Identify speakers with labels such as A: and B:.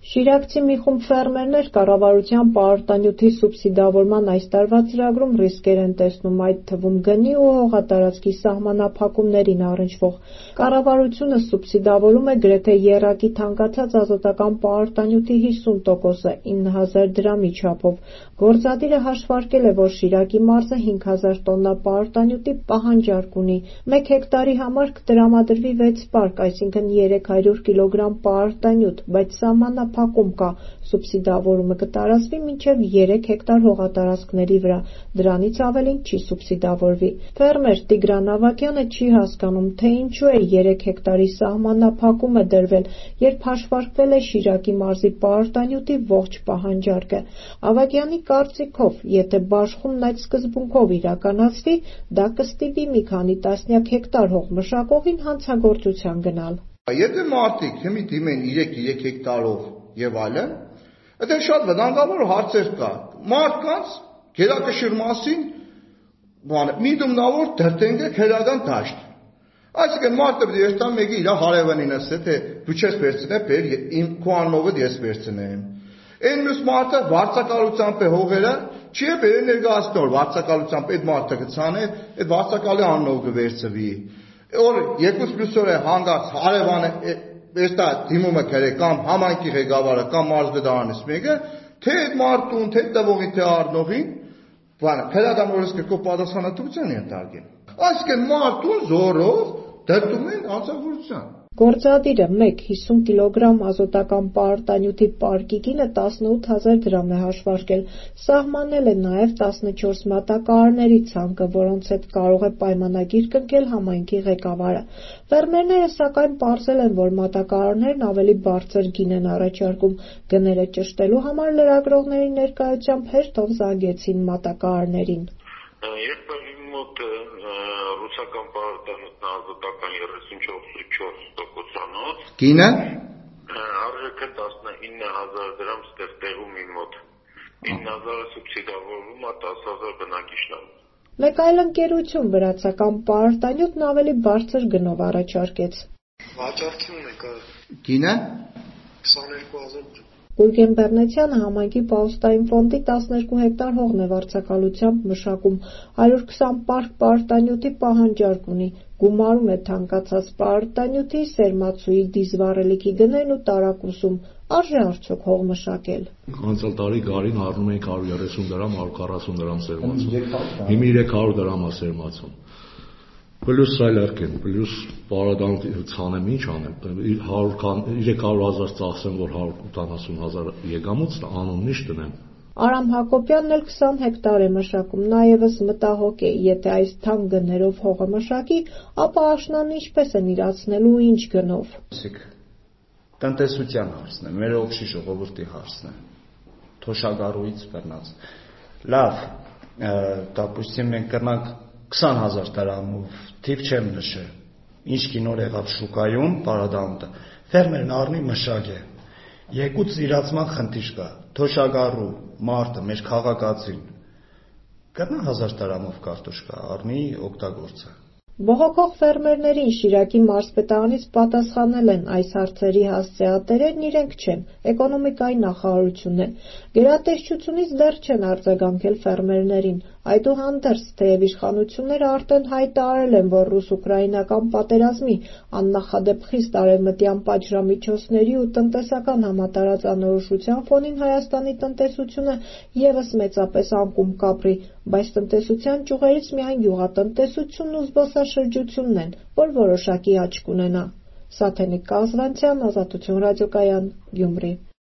A: Շիրակցի մի խումբ ֆերմերներ կառավարության պարարտանյութի սուբսիդավորման այս տարվա ծրագրում ռիսկեր են տեսնում, այդ թվում գնի ու հողատարածքի սահմանափակումներին առնչվող։ Կառավարությունը սուբսիդավորում է գրեթե եռակի թանկացած ազոտական պարարտանյութի 50%-ը 9,000 դրամի չափով։ Գործադիրը հաշվարկել է, որ Շիրակի մարզը 5,000 տոննա պարարտանյութի պահանջարկ ունի։ 1 հեկտարի համար կտրամադրվի 6 պարկ, այսինքն 300 կիլոգրամ պարարտանյութ, բայց սահմանափակում կա, սուբսիդավորումը կտարածվի մինչև 3 հեկտար հողատարածքների վրա, դրանից ավելին չի սուբսիդավորվի։ Ֆերմեր Տիգրան Ավագյանը չի հասկանում, թե ինչու է 3 հեկտարի սահմանափակումը դրվել, երբ հաշվարկվել է Շիրակի մարզի պարարտանյութի ողջ պահանջարկը։ Ավագյանի կարծիքով, եթե բաշխումն այդ սկզբունքով իրականացվի, դա կստիպի մի քանի տասնյակ հեկտար հող մշակողին հանցագործության գնալ։
B: Եթե մարդիկ հիմի դիմեն 3 հեկտարով եւ այլն, դա շատ վտանգավոր հարցեր կա։ Մարդկանց գերակշիռ մասին միտումնավոր դրտենք է քերական դաշտ։ Այսինքն մարդը պետք է երթան մեկի իր հարևանին ասե, թե դու չես վերցնե, բեր իմ քո անունով ես վերցնեմ։ Այն մյուս մարդը վարձակալությամբ է հողերը, չի է բերել ներկայացնել, որ վարձակալությամբ այդ մարդը կցանե, այդ վարձակալի անունով կվերցվի։ Որ 2+ օր է հանգած հարևանը էստա դիմումը քրե կամ համայնքի ղեկավարը կամ մարզպետարանից մեկը, թե այդ մարդուն, թե տվողին, թե առնողին, քրական օրենսգրքով պատասխանատվության ենթարկեն։ Այսինքն մարդուն զորով դրդում են հանցագործության։
A: Գործադիրը 1 կիլոգրամ ազոտական պարարտանյութի պարկի գինը 18,000 դրամ է հաշվարկել, սահմանել է նաև 14 մատակարարների ցանկը, որոնց հետ կարող է պայմանագիր կնքել համայնքի ղեկավարը։ Ֆերմերները սակայն պարզել են, որ մատակարարներն ավելի բարձր գին են առաջարկում։ Գները ճշտելու համար լրագրողների ներկայությամբ հերթով զանգեցին մատակարարներին։
C: Երբ մոտ ռուսական պարարտանյութն ազոտական 34.4%-անոց,
B: գինը
C: արժեքը 19,000 դրամ ստեղտեղում իմ մոտ, 9,000 սուբսիդավորվում է 10,000 բնակիչնավ։
A: Մեկ այլ ընկերություն վրացական պարարտանյութն ավելի բարձր գնով առաջարկեց։
D: Վաճառքում է կա
B: գինը
D: 22,000 դրամ։
A: Գուրգեն Բեռնեցյանը համայնքի Պաուստային ֆոնդի 12 հեկտար հողն է վարձակալությամբ մշակում, 120 պարկ պարարտանյութի պահանջարկ ունի, գումարում է թանկացած պարարտանյութի, սերմացուի, դիզվառելիքի գներն ու տարակուսում, արժե արդյոք հող մշակել։
E: Անցյալ տարի գարին առնում էինք 130 դրամ, 140 դրամ սերմացում, հիմա 300 դրամ է սերմացում։ Պլյուս սայլերկեն, պլյուս պարադանք ցանեմ, ինչ անեմ, 300,000 ծախսեմ, որ 180,000 եկամուտ անունն ինչ տնեմ։
A: Արամ Հակոբյանն էլ 20 հեկտար է մշակում, նա ևս մտահոգ է, եթե այս թանկ գներով հողը մշակի, ապա աշնանն ինչպես են իրացնելու ու ինչ գնով։
F: Տնտեսության հարցն է, մեր օգշի ժողովրդի հարցն է, թոշակառուից բռնած։ Լավ, դապուստին մենք կրնանք 20,000 դրամով, թիվ չեմ նշել, ինչ կինոր եղավ շուկայում, պարադանտը, ֆերմերն առնի մշակ է, եկուց իրացման խնդիր կա, թոշակառու մարդը, մեր քաղաքացին, կրնա 1000 դրամով կարտոշկա, առնի օգտագործը։
A: Բողոքող ֆերմերներին Շիրակի մարզպետարանից պատասխանել են այս հարցերի հասցեատերերն իրենք չեն, էկոնոմիկայի նախարարությունն է։ Գերատեսչությունից դեռ չեն արձագանքել ֆերմերներին, այդուհանդերձ, թեև իշխանությունները արդեն հայտարարել են, որ ռուս-ուկրաինական պատերազմի աննախադեպ խիստ արևմտյան պատժամիջոցների ու տնտեսական համատարած անորոշության ֆոնին Հայաստանի տնտեսությունը ևս մեծապես անկում կապրի, բայց տնտեսության ճյուղերից միայն գյուղատնտեսությունն ու զբոսաշրջությունն են, որ որոշակի աճ կունենա։ Սաթենիկ Կազվանցյան, Ազատություն ռադիոկայան, Գյումրի։